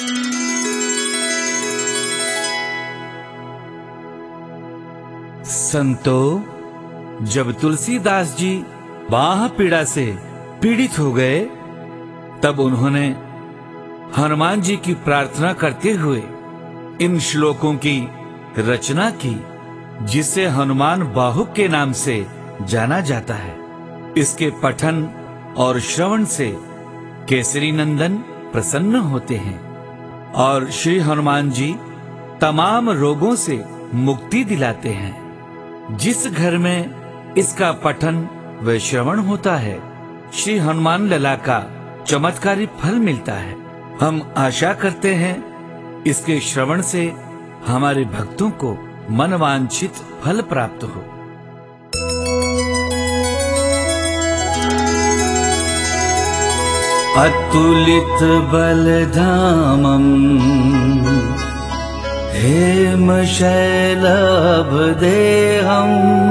संतो, जब तुलसीदास जी बाह पीड़ा से पीड़ित हो गए, तब उन्होंने हनुमान जी की प्रार्थना करते हुए इन श्लोकों की रचना की, जिसे हनुमान बाहुक के नाम से जाना जाता है। इसके पठन और श्रवण से केसरी नंदन प्रसन्न होते हैं और श्री हनुमान जी तमाम रोगों से मुक्ति दिलाते हैं। जिस घर में इसका पठन व श्रवण होता है, श्री हनुमान लला का चमत्कारी फल मिलता है। हम आशा करते हैं इसके श्रवण से हमारे भक्तों को मनवांछित फल प्राप्त हो। अतुलित बलधामम् हेमशैलाभदेहम्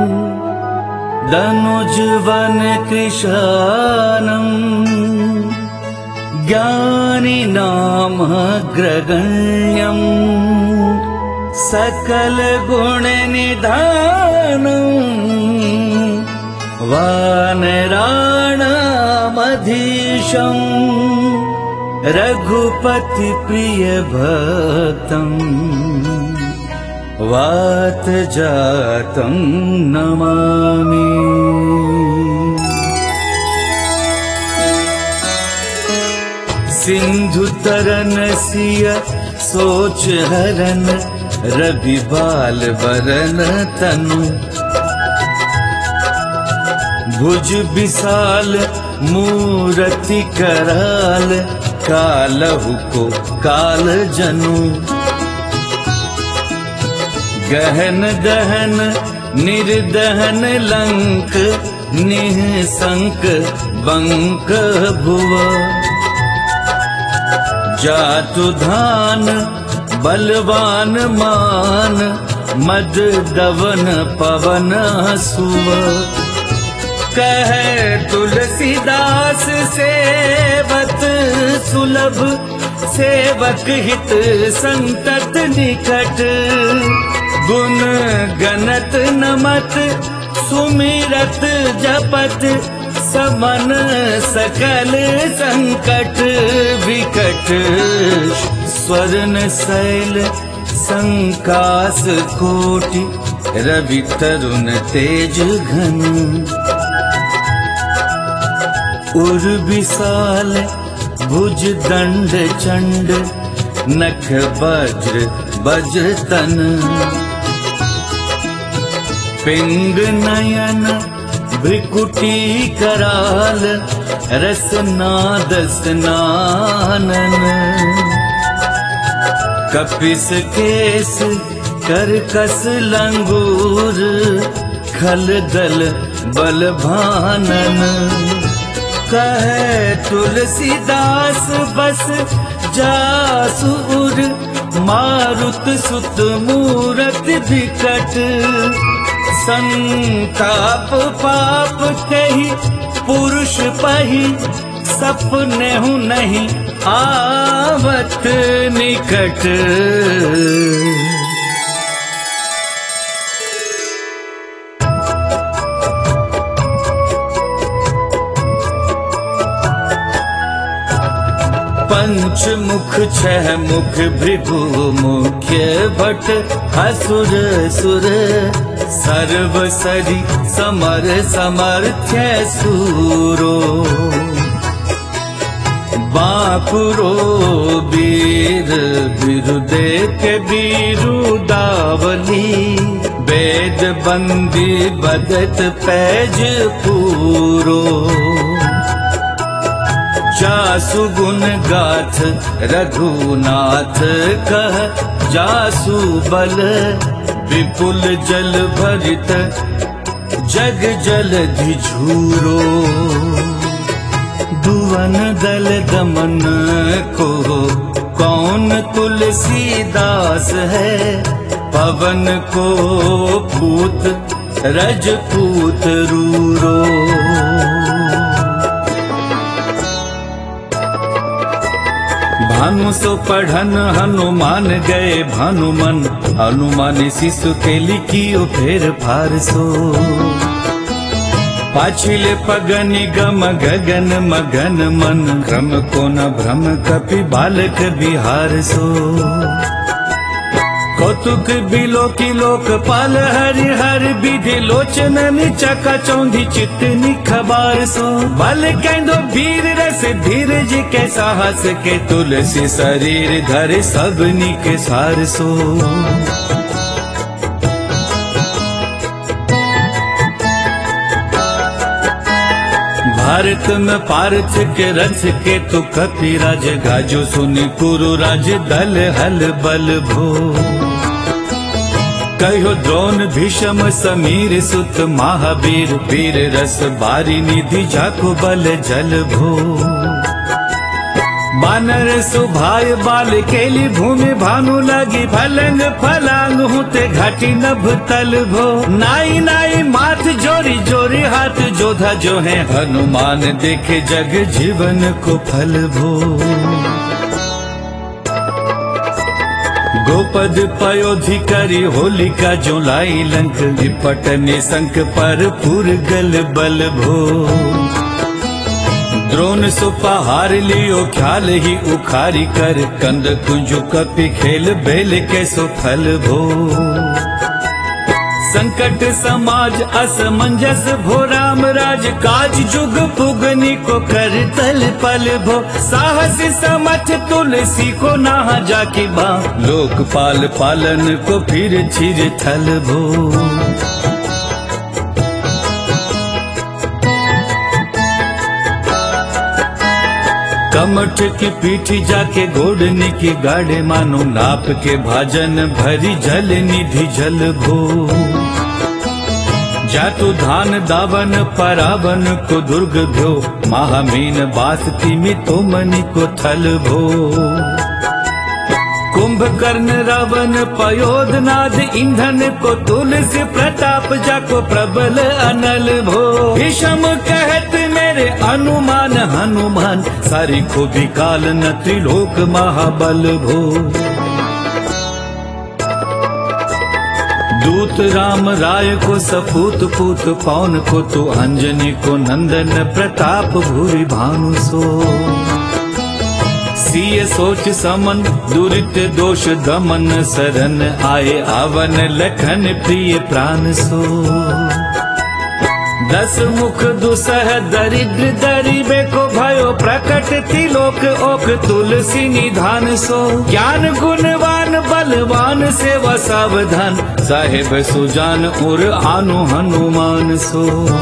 दनुजवन कृशानम् ज्ञानिनामग्रगण्यम् सकल गुण निधानम् वानराणामधीशम् रघुपति प्रिय भक्तम् वात जातम् नमामि। सिंधु तरन सिय सोच हरन रवि बाल बरन तनु भुज विशाल मूरति कराल कालहु को काल जनु गहन दहन निर्दहन लंक निःशंक बंक भुव जातु धान बलवान मान मद दवन पवन सुव कहे तुलसीदास सेवत सुलभ सेवक हित संतत निकट गुण गणत नमत सुमिरत जपत समन सकल संकट विकट स्वर्ण शैल संकास कोटि रवि तरुण तेज घन उर विशाल भुज दंड चंड नख वज्र बज तन पिंग नयन भ्रिकुटी कराल रसनाद स्नानन कपिस केस करकस लंगूर खल दल बल भानन कहे तुलसीदास बस जासुर मारुत सुत मूरत विकट संताप पाप कही पुरुष पही सपने हूँ नहीं आवत निकट पंच मुख छह मुख भृगु मुख्य भट असुर सुर सर्व सरी समर समर्थ्य सूरो बाकुरो वीर बिरुदेक बिरुदावली वेद बंदी बदत पैज पूरो जासु गुण गाथ रघुनाथ कह जासु बल विपुल जल भरित जग जलधि झूरो भुवन दल दमन को कौन तुलसीदास है पवन को पूत रजपूत रूरो भानु सो पढ़न हनुमान गए भानुमन, हनुमान शिशु के लिखियो फेर फार सो। पाछिले पगनि गम गगन मगन मन, क्रम को न भ्रम कपि बालक बिहार सो। कौतुक बिलोकी लोकपाल हरि हरि विधि लोचन चका चौंधी चित्त निखबार सो। बल कैंदो वीर रस धीरज के साहस के, तुलसी शरीर धर सबनी के सार सो। भारत में पार्थ के रथ के तु कपिराज, गाजो सुनि कुरु राज दल हल बल भो। कहो द्रोण भीषम समीर सुत महावीर, वीर रस बारी निधि जाको बल जल भो। बानर सुभाय बाल केली भूमि भानु लगी, फलंग फलांग होते घाटी नभ तल भो। नाई नाई माथ जोरी जोरी हाथ जोधा जो है, हनुमान देखे जग जीवन को फल भो। गोपद पयोधि करी होलिका जो लाई लंक, विपट निशंक पर पुर गल बल भो। द्रोण सो पहार लियो ख्याल ही उखारी कर, कंद कुंजु कपि खेल बेल के सो फल भो। संकट समाज असमंजस भो, राम राज काज जुग पुगनी को कर तल पल भो। साहस समथ तुलसी को नाहा जाकी बा, लोकपाल पालन को फिर छिर थल भो। कमठ की पीठी जाके गोडनी की गाड़े, मानो नाप के भाजन भरी जल निधि जल भो। जातु धान दावन परावन को दुर्ग भ्यो, महामीन बास तिमि तो मनि को थल भो। कुंभकर्ण रावण पयोधनाद ईंधन को, तुलसी प्रताप जाको प्रबल अनल भो। भीषम कहत मेरे अनुमान हनुमान, सारी खुदी काल न त्रिलोक महाबल भो। दूत राम राय को सपूत पूत पौन को, तो अंजनी को नंदन प्रताप भूरि भानु सो। सिय सोच समन दुरित दोष दमन, शरण आए आवन लखन प्रिय प्राण सो। 10 मुख दुसह दरिद्र दरिबे को, भयो प्रकट तिलोक ओक तुलसी निधान सो। ज्ञान गुणवान बलवान सेवा सावधान, साहेब सुजान उर आनु हनुमान सो।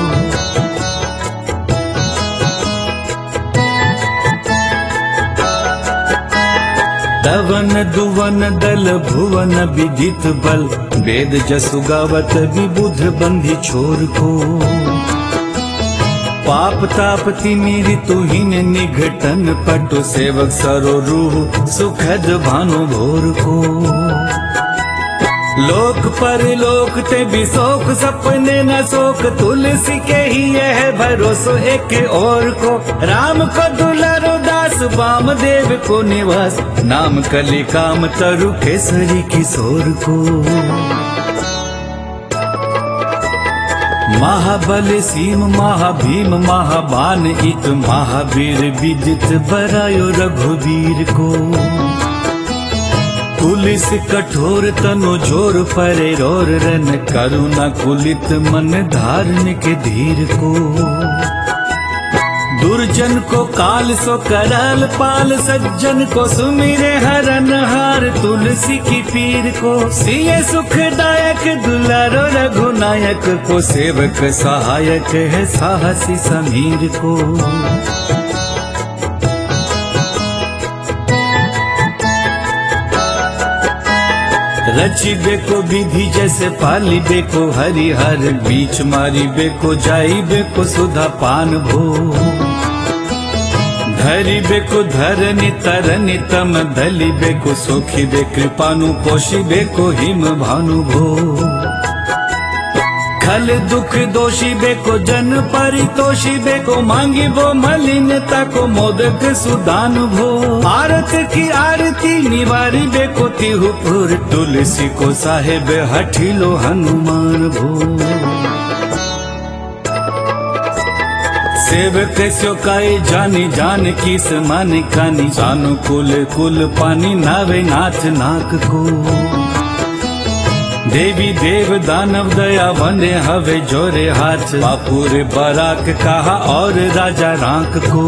तवन दुवन दल भुवन विदित बल, वेद जसु गावत विबुध बंधी छोर को। पाप ताप तिमिर तुहिन निघटन पटु, सेवक सरो रूह सुखद भानु भोर को। लोक पर लोक ते बिसोक सपने न सोक, तुलसी के ही यह भरोसो एक और को। राम को दुलारो दास वाम देव को निवास, नाम कली काम तरु केसरी किशोर को। महाबल सीम महाभीम महाबान इत, महावीर विदित बरायो रघुवीर को। पुलिस कठोर तनु जोर परे रोर रन, करुणा कुलित मन धारण के धीर को। दुर्जन को काल सो करल पाल, सज्जन को सुमिरे हरन हार तुलसी की पीर को। सिय सुखदायक दुलारो रघुनायक को, सेवक सहायक है साहसी समीर को। रचिबे को विधि जैसे पालिबे को हरिहर, बीच मारिबे को जाइबे को सुधा पान भो। धरिबे को धरनि तरनि तम, धलिबे को सुखिबे कृपानु, पोषिबे को हिम भानु भो। खल दुख दोषी बेको जन परितोषी बेको मांगी वो मलिनता को मोदक सुदान भो आरत की आरती निवारी बेको तिहुपुर तुलसी को साहेब हठिलो हनुमान भो सेवक स्यो काई जानी जान की समानी खानी सानुकूल कुल पानी नावे नाथ नाक को देवी देव दानव दया बंदे हवे जोरे हाथ बापुर बराक कहा और राजा रांक को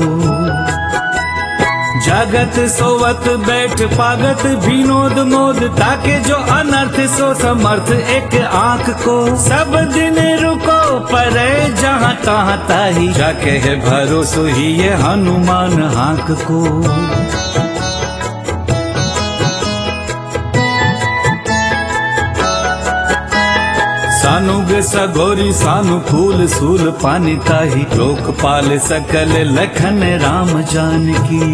जागत सोवत बैठ पागत विनोद मोद ताके जो अनर्थ सो समर्थ एक आंख को सब दिन रुको परे जहाँ तहाँ ताही जाके है भरोसो ही ये हनुमान हाक को सानुग सगोरी सानु फूल सूल पानी ताही लोकपाल सकल लखन राम जानकी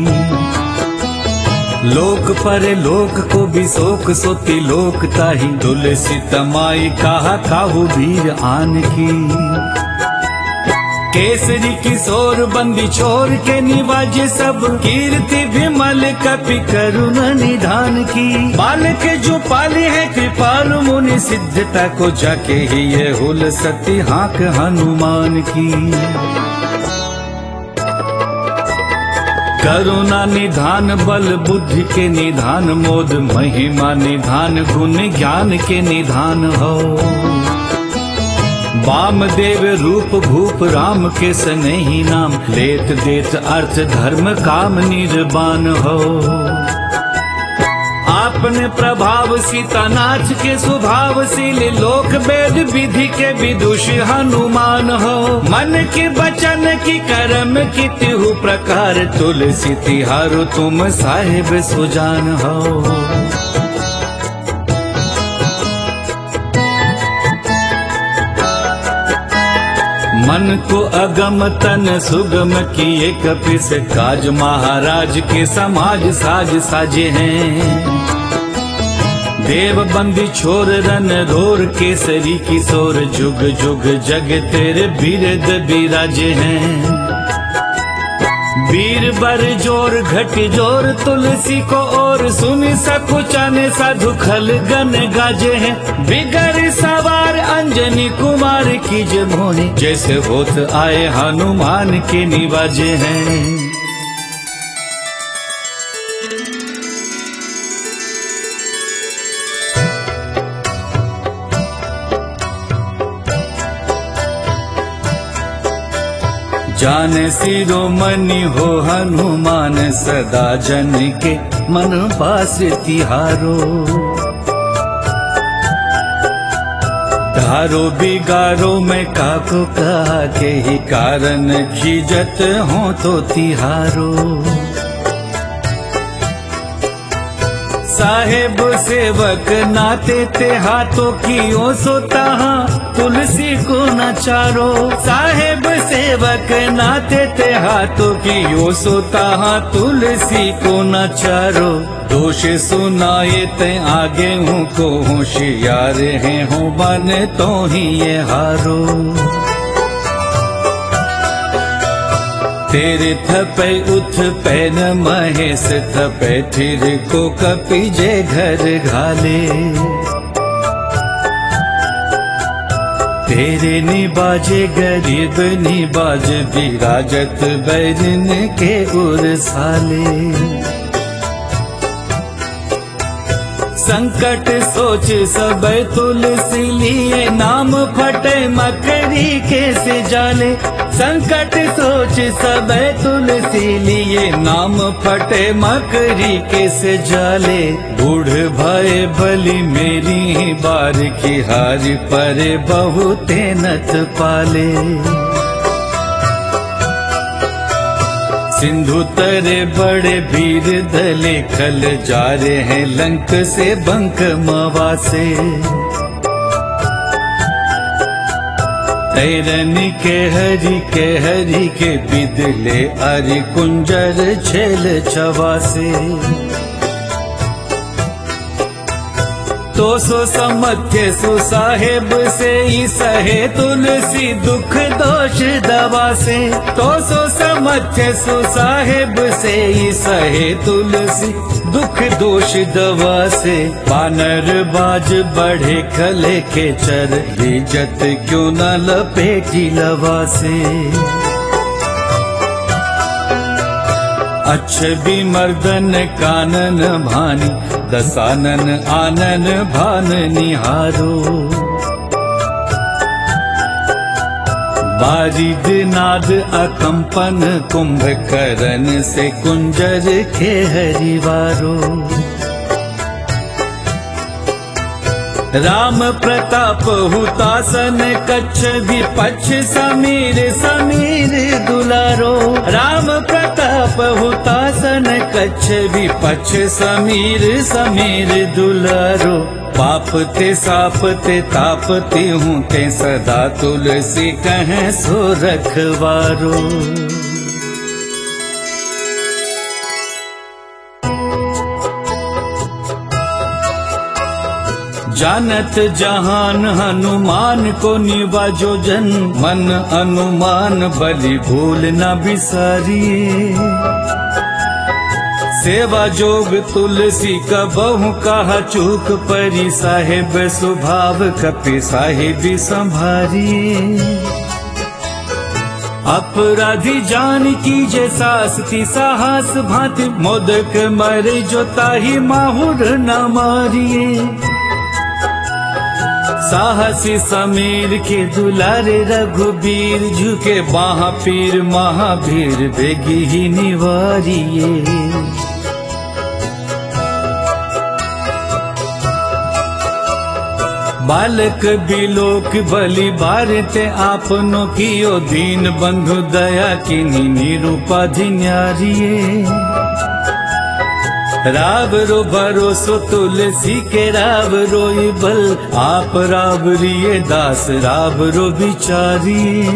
लोक परे लोक को भी शोक सोती लोक ताही तुलसी तमाई कहा काहू वीर आन की केसरी किशोर बंदी छोर के निवाजे सब कीर्ति विमल कपि करुण निधान की बालक जो पाली है कृपालु मुनि सिद्धता को जाके ही ये हुल सती हाक हनुमान की करुणा निधान बल बुद्धि के निधान मोद महिमा निधान गुण ज्ञान के निधान हो वामदेव रूप भूप राम के सनेही नाम लेत देत अर्थ धर्म काम निर्वाण हो आपने प्रभाव सीतानाथ के स्वभावशील लोक वेद विधि के विदुष हनुमान हो मन के वचन की कर्म की तिहु प्रकार तुलसी तिहारो तुम साहिब सुजान हो मन को अगम तन सुगम किए कपिस काज महाराज के समाज साज साजे हैं देव बंदी छोर रन रोर केसरी किशोर जुग जुग जग तेरे बिरद बिराजे हैं वीर बर जोर घट जोर तुलसी को और सुनि सकुचाने साधु खल गन गाजे हैं बिगर सवार अंजनी कुमार की जब मोहे जैसे होत आए हनुमान के निवाजे हैं जाने शिरोमणि हो हनुमान सदा जन के मन पास तिहारो धारो बिगारो मैं काको कहा के ही कारण खीजत हो तो तिहारो साहेब सेवक नाते ते हाथों की ओ सोता तुलसी को नचारो साहेब सेवक नाते ते हाथों की ओ सोता तुलसी को नचारो दोष सुनाए ते आगे हूँ को होशियार है हूँ बन तो ही ये हारो तेरे थपे उठ पैन महेश थपे थिर को कपि जे घर घाले तेरे निबाजे गरीब निबाज विराजत बैरन के उर साले संकट सोच सब तुलसी लिए नाम फटे मकरी के से जाले संकट सोच सब तुलसी लिए नाम फटे मकरी के से जाले बूढ़ भय बलि मेरी बार की हार पर बहुते नत पाले सिंधु तरे बड़े वीर दले खल जा रहे हैं लंक से बंक मवासे तैरनी के हरि के बिदले अरि कुंजर छेल चवासे तो सो समध्य सु साहेब से ही सहे तुलसी दुख दोष दवा से। तो सो समध्य सु साहेब से ही सहे तुलसी दुख दोष दवा से। बानर बाज बढ़े खले के चर इज्जत क्यों न लपेटी लवा से। अच्छी मर्दन कानन भानी दसानन आनन भान निहारो। बारिद नाद अकंपन कुंभकर्ण से कुंजर के हरिवारो। राम प्रताप हुतासन कच्छ विपक्ष समीर समीर दुलारो। राम प्रताप हुतासन कच्छ विपक्ष समीर समीर दुलारो। पाप ते साप ते ताप ते हूँ ते सदा तुलसी कहें सो रखवारो। जानत जहान हनुमान को निवाजो जन। मन अनुमान बलि भूल न बिसारिए। सेवा जोग तुलसी का बहु कहा चूक परी। साहेब स्वभाव कपि साहेबी संभारिए। अपराधी जान कीजे सास्ती साहस भांति। मोदक मरे जो ताही माहुर न मारिए। साहसी समीर के दुलारे रघुबीर। झुके महापीर महावीर बेगी ही निवारिए। बालक बिलोक बलि बारते आपनो कियो। दीन बंधु दया किनी निरूपाधि न्यारिए। राव रो भरोसो तुलसी के राव रोई बल। आप राव रिये दास राव रो बिचारिए।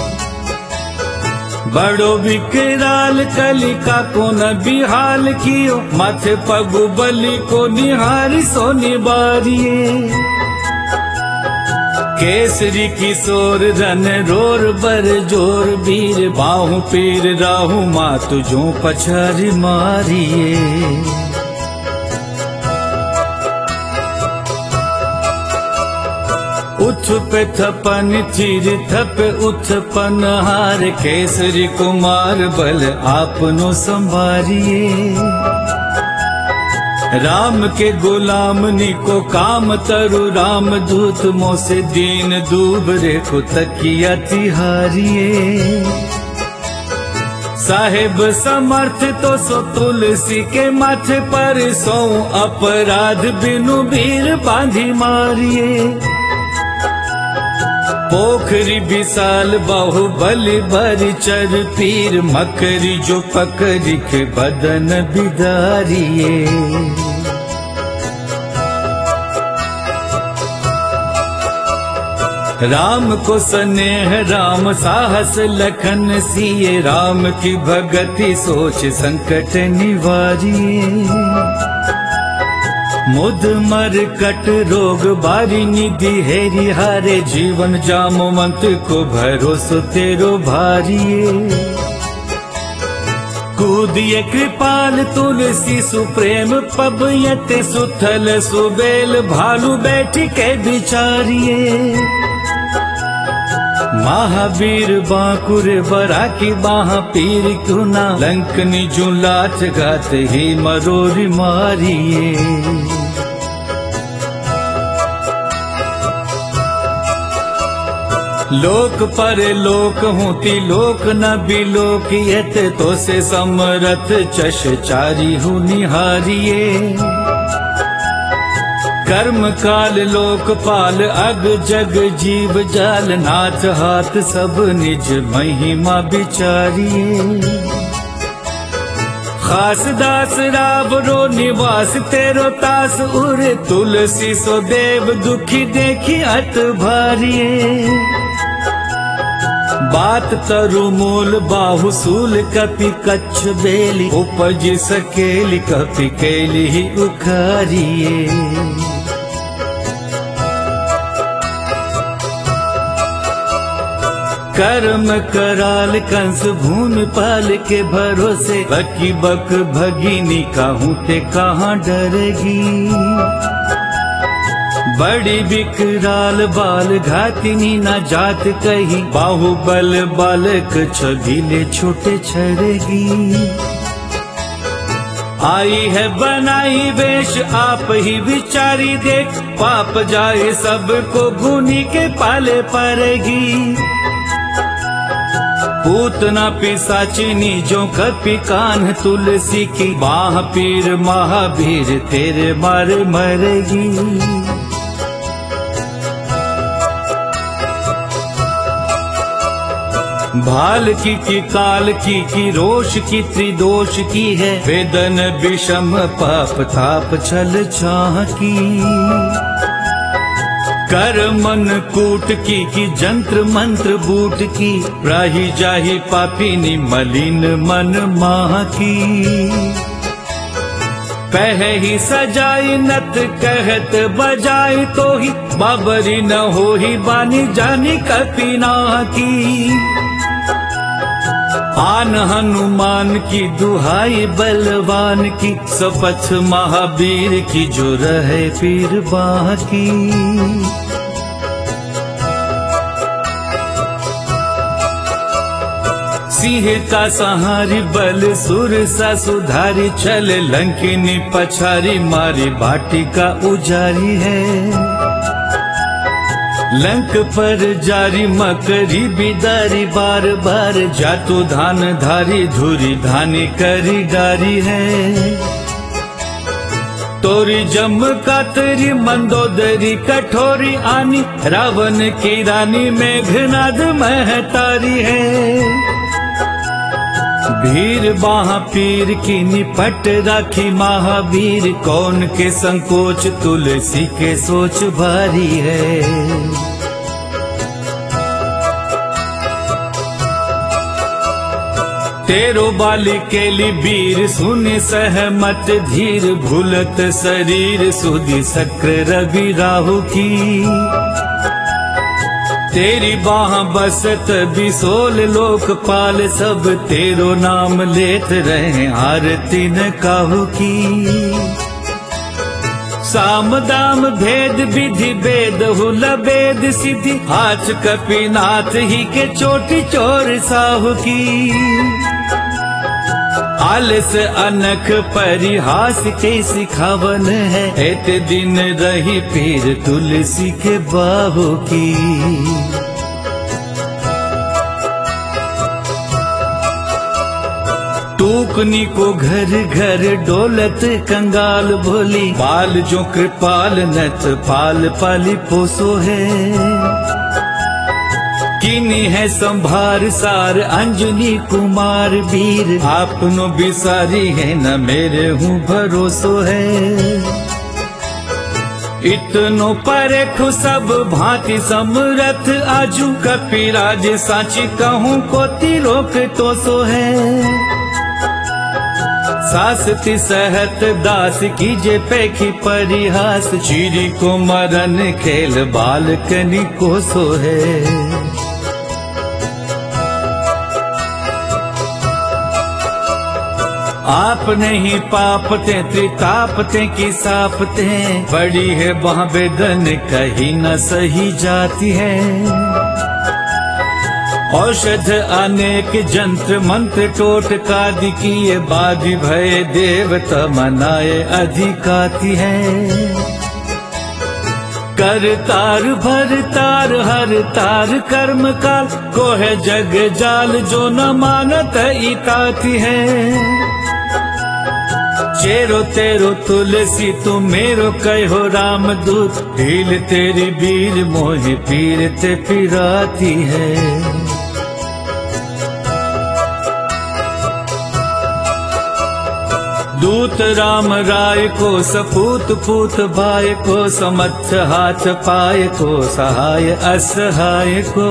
बड़ो विकराल कलिका को न बिहाल कियो। माथे पगु बलि को निहारी सो निबारिए। केसरी किशोर रन रोर बर जोर। वीर बाहु पीर राहु मातु जो पछारी मारिए। उठ पे थपन चीर थप उथपन हार। केसरी कुमार बल आपनो संभारिए। राम के गुलाम निको काम तरु। राम दूत मोसे दीन दूबरे को तकिया तिहारिए। साहेब समर्थ तो सो तुलसी के माथे पर। सो अपराध बिनु वीर बांधी मारिए। पोखरी विशाल बाहु बलि भरी चर पीर। मकरी जो पकड़ी के बदन बिदारिए। राम को स्नेह राम साहस लखन सिए। राम की भगति सोच संकट निवारिए। मुद मर कट रोग बारी निधि हेरी हारे। जीवन जामवंत को भरोसो तेरो भारिए। कूदिए कृपाल तुलसी सुप्रेम पबयत। सुथल सुबेल भालू बैठी के बिचारिए। महावीर बांकुर बरा की महापीर क्यों ना। लंकनी जुलाठ गात ही मरोरी मारिए। लोक पर लोक होती लोक न बिलोक। यत तो से समरथ चश चारी हूँ निहारिए। कर्म काल लोकपाल अग जग जीव जाल। नाथ हाथ सब निज महिमा बिचारिए। खास दास राव रो निवास तेरो तास उर। तुलसी सो देव दुखी देखी अत भारिए। बात तरु मूल बाहु सूल कपि कच्छ बेली। उपज सकेली कपि केली ही उखारिए। कर्म कराल कंस भूमि पाल के भरोसे, बकी बक भगिनी कहूँ ते कहाँ डरेगी। बड़ी विकराल बाल घातिनी न जात कही, बाहुबल बालक छबीले छोटे छड़ेगी। आई है बनाई वेश आप ही विचारी देख, पाप जाए सबको गुनी के पाले पड़ेगी। पूतना पिशाचिनी जो कपि कान तुलसी की, बाह पीर महावीर तेरे मारे मरेगी। भाल की काल की रोष की त्रिदोष की है, वेदन विषम पाप ताप छल छाह की। कर मन कूट की जंत्र मंत्र बूट की, राही जाही पापिनी मलिन मन माह की। पह ही सजाई नत कहत बजाई तो ही, बाबरी न हो ही बानी जानी कपिना की। आन हनुमान की दुहाई बलवान की, शपथ महावीर की जो रहे पीर बाह की। सिंह का सहारी बल सुर सा सुधारी, चल लंकिनी पछारी मारी बाटी का उजारी है। लंक पर जारी मकरी बिदारी, बार बार जातु धान धारी धुरी धानी करी डारी है। तोरी जम का तेरी मंदोदरी कठोरी आनी, रावण की रानी मेघनाद महतारी है। भीर बाह पीर की निपट राखी महावीर, कौन के संकोच तुलसी के सोच भारी है। तेरो बाली केली वीर सुनि सहमत धीर, भूलत शरीर सुधि सक्र रवि राहु की। तेरी बाह बसत बिसोल लोकपाल, सब तेरो नाम लेत रहे आरती न काहू की। साम दाम भेद विधि वेद हुल वेद सिद्धि, हाथ कपिनाथ ही के चोटी चोर साहु की। आलस अनख परिहास के सिखावन है, एत दिन रही पीर तुलसी के बाहु की। टूकनी को घर घर डोलत कंगाल भोली, बाल जो कृपाल नत पाल पाली पोसो है। किनी है संभार सार अंजनी कुमार वीर, आपनो बिसारी है न मेरे हूँ भरोसो है। इतनो परेखु सब भांति समरथ आजू, कपिराज साची कहूँ को तिरोक तो सो है। सासती सहत दास कीजे पेखी परिहास, चीरी को मरन खेल बालकनी को सो है। आपने ही पापते त्रितापते की सापते, बड़ी है वहाँ वेदन कहीं न सही जाती है। औषध अनेक जंत्र मंत्र टोटका दिकिए, बाधी भय देवता मनाए अधिकाती है। कर तार भर तार हर तार कर्म काल, को है जग जाल जो न मानत इताती है। चेरो तेरो तुलसी तू मेरो कहो राम दूत, ढील तेरी बीर मोहि पीर ते पिराती है। दूत राम राय को सपूत पूत भाई को, समर्थ हाथ पाए को सहाय असहाय को।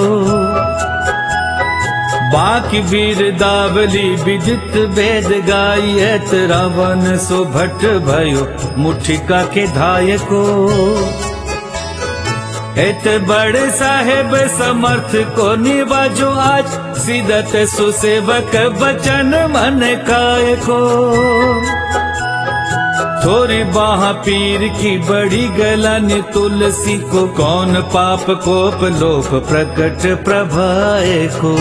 बाकी वीर दावली विदित वेद गायत, रावण सो भट्ट भयो मुठिका के धाय को। एत बड़े साहेब समर्थ को निवाजो आज, सिदत सुसेवक बचन मन काय को। थोड़ी बाह पीर की बड़ी गलन तुलसी को, कौन पाप कोप लोप प्रकट प्रभाए को।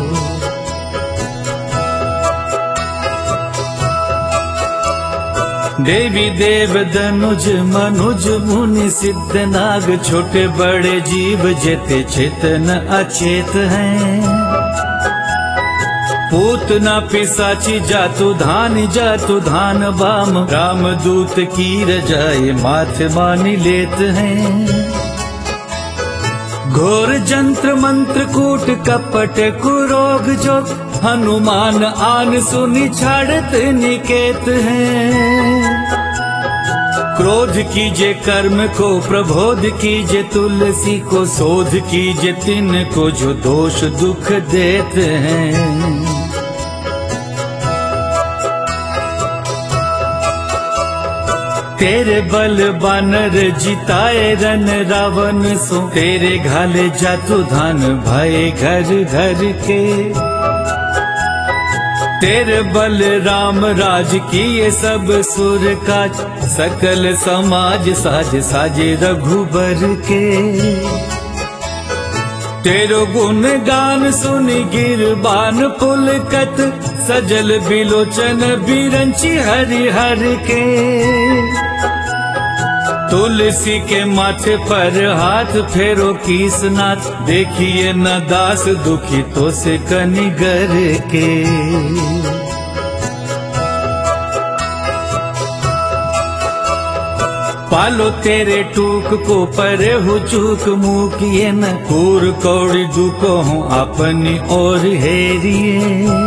देवी देव धनुज मनुज मुनि सिद्ध नाग, छोटे बड़े जीव जेते चेतन अचेत हैं। पूतना पिसाची जातु धान वाम, राम दूत की रजाए माथे मानी लेत हैं। घोर जंत्र मंत्र कूट कपट कुरोग जो, हनुमान आन सुनी छाड़त निकेत हैं। क्रोध कीजे कर्म को प्रबोध कीजे, तुलसी को शोध कीजे तिन को जो दोष दुख देते हैं। तेरे बल बानर जिताए रन रावण सो, तेरे घाले जातु धान भय घर घर के। तेरे बल राम राज किए सब सुर काज, सकल समाज साज साजे रघुबर के। तेरो गुण गान सुनि गिरबान पुलकत, सजल बिलोचन बिरंची हरि हर के। तुलसी के माथे पर हाथ फेरो कीसनाथ, देखिए न दास दुखी तो से कनिगर के। पालो तेरे टूक को परे हो चूक, मुँह किए न कूर कौड़ी दुको हूँ अपनी ओर हेरिए।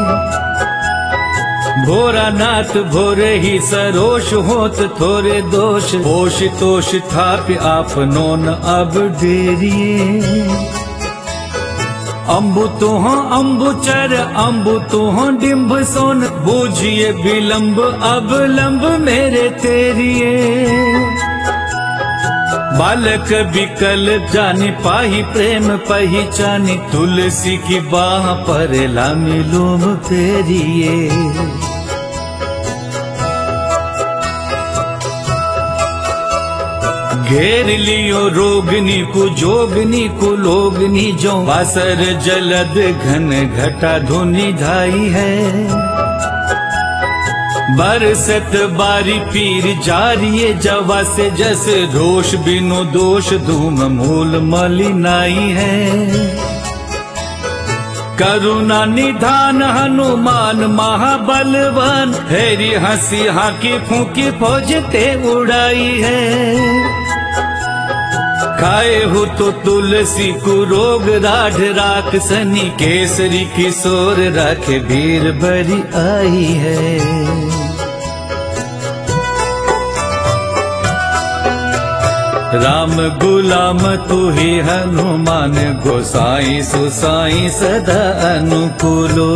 भोरा नाथ भोरे ही सरोष होत, थोरे दोष पोष तोष थाप आपनो न अब डेरिए। अम्बु तो हो अम्बुचर अम्बु तो हो डिम्ब सोन, बूझिए विलम्ब अब लंब मेरे तेरिए। बालक बिकल जानी पाही प्रेम पहचानी, तुलसी की बाह पर लामी लोम फेरिए। घेर लियो रोगनी को जोगनी को लोगनी, जो वासर जलद घन घटा धुनि धाई है। बरसत बारी पीर जारिये जवा से, जस रोष बिनु दोष धूम मूल मलिनाई है। करुणा निधान हनुमान महाबलवान, हेरी हंसी हाकी फूकी फौज ते उड़ाई है। खाए हो तो तुलसी को रोग राढ़ राख सनी, केसरी किशोर राखे वीर बरी आई है। राम गुलाम तू ही हनुमान, गोसाई सुसाई सदा अनुकूलो।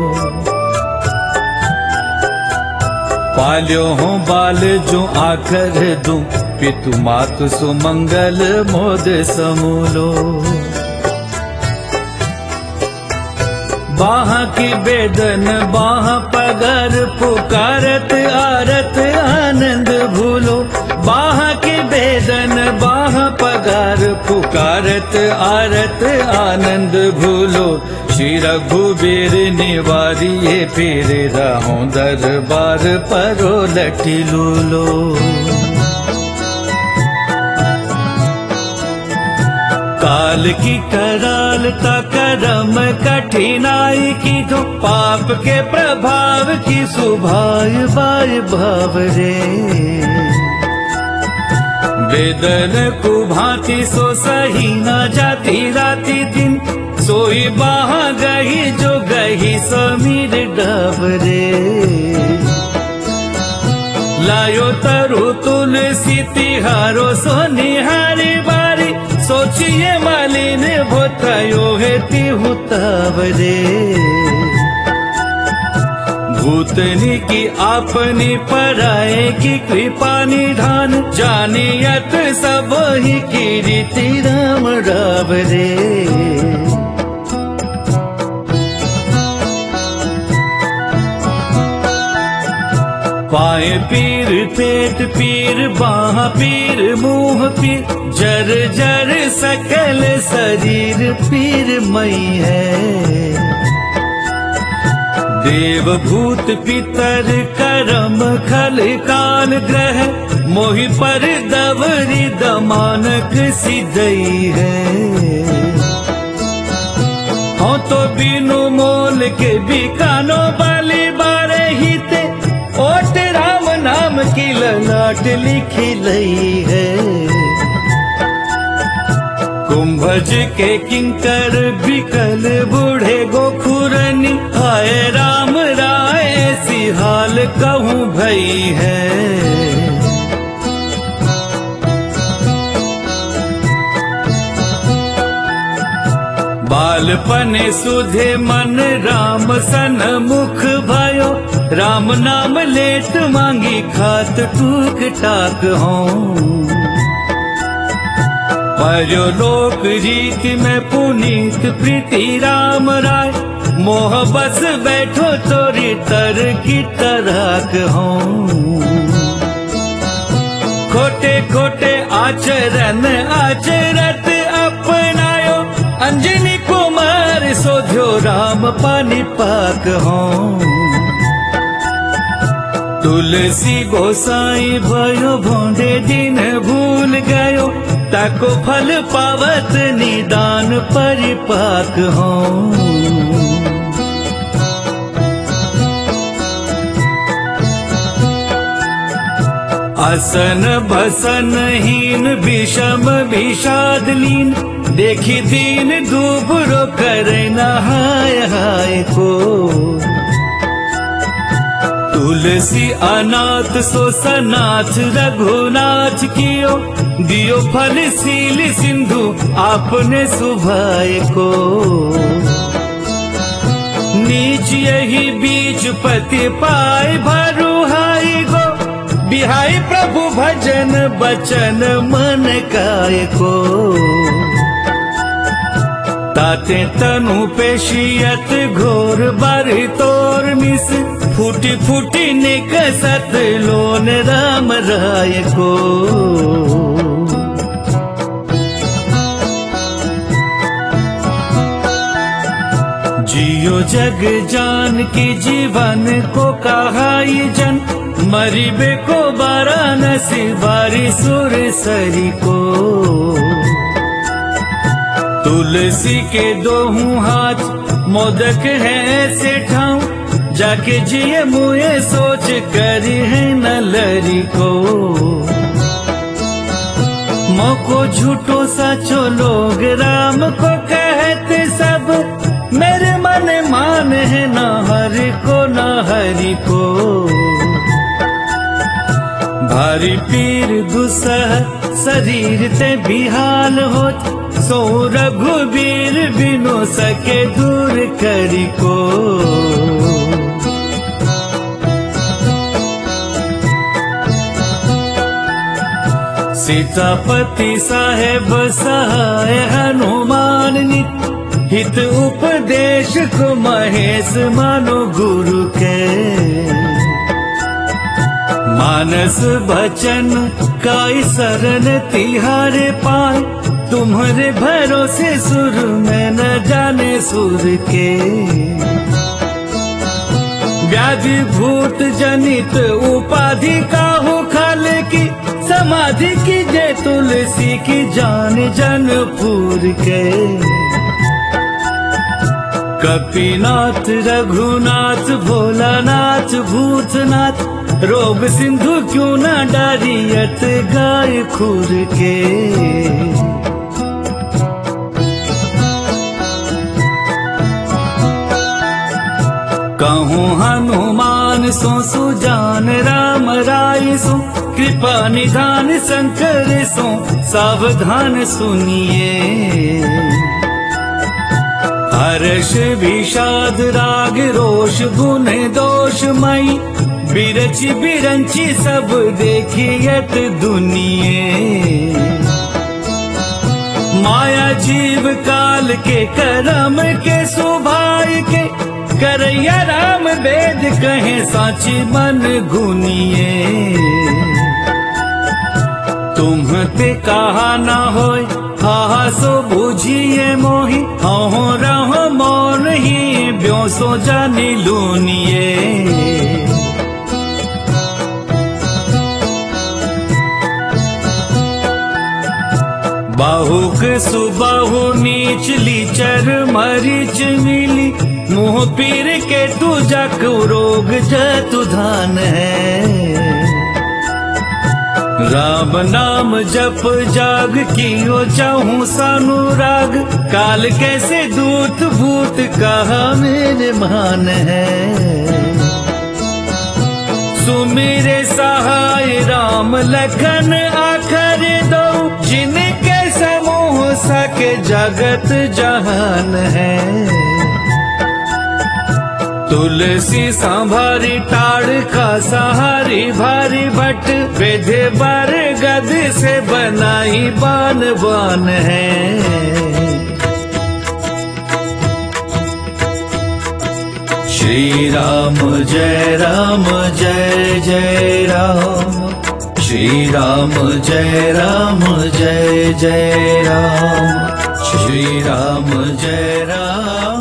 पाल्यो हूँ बाल जो आकर दूं, पितु मातु सुमंगल मोद समूलो। बाह की बेदन बाह पगर, पुकारत आरत आनंद भूलो। बाह की बेदन बाह पगार, पुकारत आरत आनंद भूलो। श्री रघुबीर निवारिये फिर राहों दरबार परो लटी लूलो। काल की करालता करम कठिनाई की, तो पाप के प्रभाव की सुभाय बाय भाव रे। बेदन को भांति सो सही न जाती राती दिन, सोई बाह गही जो गही समीर डबरे। लायो तरु तुलसी तिहारो सोनिहारी बारी, सोचिए मालिन भोतायो है तिहुतावरे। भूतनी की आपनी पराए की कृपा निधान, जानियत सब ही कीर्ति राम राव रे। पाए पीर पेट पीर बाह पीर मुँह पीर, जर जर सकल शरीर पीर मई है। देव भूत पितर करम खल काल ग्रह, मोहि पर दवरी दमानक सिदई है। हो तो बिनु मोल के बिकानो बाली बारे हिते, ओट राम नाम की ललाट लिखी लई है। कुंभज के किंकर बिकल बूढ़े गोखुरनी, हाय राम राय ऐसी हाल कहूँ भई है। बालपने सुधे मन राम सन मुख भयो, राम नाम लेत मांगी खात टूक टाक हों। परलोक रीति में पुनीत प्रीति राम राय, मोह बस बैठो तोरी तर की तरह हों। खोटे खोटे आचरण आचरत अपनायो, अंजनी कुमार सोध्यो राम पानी पाक हों। तुलसी गोसाई भयो भोंडे दिन भूल गयो, ताको फल पावत निदान परिपाक हों। असन भसन हीन विषम विषाद लीन, देखी दीन दूबरो करे नहाय हाय को। तुलसी अनाथ सो सनाथ रघुनाथ कियो, दियो फल सील सिंधु आपने सुभाए को। नीच यही बीज पति पाए भरुहाई गो, बिहाई प्रभु भजन बचन मन काय को। ताते तनु पेशियत घोर बर तोर मिस, फूटी फूटी निकसत लोन राम राय को। जियो जग जान की जीवन को कहाई जन, मरीबे को वाराणसी बारी सुर सरी को। तुलसी के दोहूं हाथ मोदक है ऐसे ठाऊं, जाके जिए मुए सोच करी है न लरी को। मोको झूठो सचो लोग राम को कहते सब, मेरे मन मान है न हरि को न हरि को। भारी पीर दुसह शरीर ते बिहाल होत, सो रघुबीर बिनो सके दूर करी को। सीतापति साहेब सहाय हनुमान नित, हित उपदेश को महेश मानो गुरु के। मानस वचन काई शरण तिहारे पाए, तुम्हारे भरोसे सुर में न जाने सुर के। व्याधि भूत जनित उपाधि काहू खाल की, समाधि की जय तुलसी की जान जनपुर के। कपीनाथ रघुनाथ भोलानाथ भूतनाथ, रोग सिंधु क्यों न डारियत गाय खुर के। कहूँ हनुमान सो सुजान राम राय सो, कृपा निधान शंकर सो सावधान सुनिए। हर्ष विषाद राग रोष गुण दोष मई बिरची बिरंची सब देखियत दुनिये। माया जीव काल के करम के सुभाय के करैया राम वेद कहे साची मन गुनिए। तुम्हते कहा ना होय हा सो बुझिए मोहि हो रहो मौन ही ब्यो सो जानी लूनिए। बाहुक सुबाहु नीचली चर मरीच मिली मुँह पीर के तू जक रोग जतु धान है। राम नाम जप जाग कियो चाहूं सानुराग काल कैसे दूत भूत कहा मेरे मान है। सुमिरे सहाय राम लखन आखर दो जिनके समूह सके जगत जहान है। तुलसी संभारी टाड़ का सहारी भारी भट वेधे बर गद से बनाई बान बान है। श्री राम जय जय राम। श्री राम जय जय राम। श्री राम जय राम।